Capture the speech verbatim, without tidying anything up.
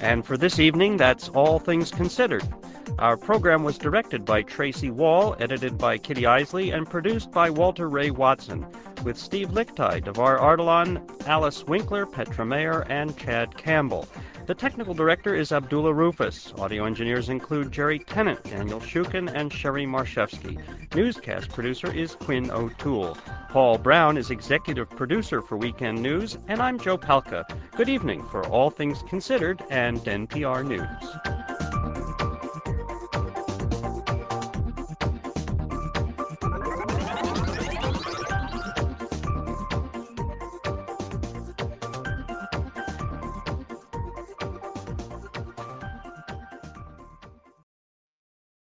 And for this evening, that's All Things Considered. Our program was directed by Tracy Wall, edited by Kitty Isley, and produced by Walter Ray Watson, with Steve Lichtai, Devar Ardalan, Alice Winkler, Petra Mayer, and Chad Campbell. The technical director is Abdullah Rufus. Audio engineers include Jerry Tennant, Daniel Shukin, and Sherry Marshevsky. Newscast producer is Quinn O'Toole. Paul Brown is executive producer for Weekend News, and I'm Joe Palca. Good evening for All Things Considered and N P R News.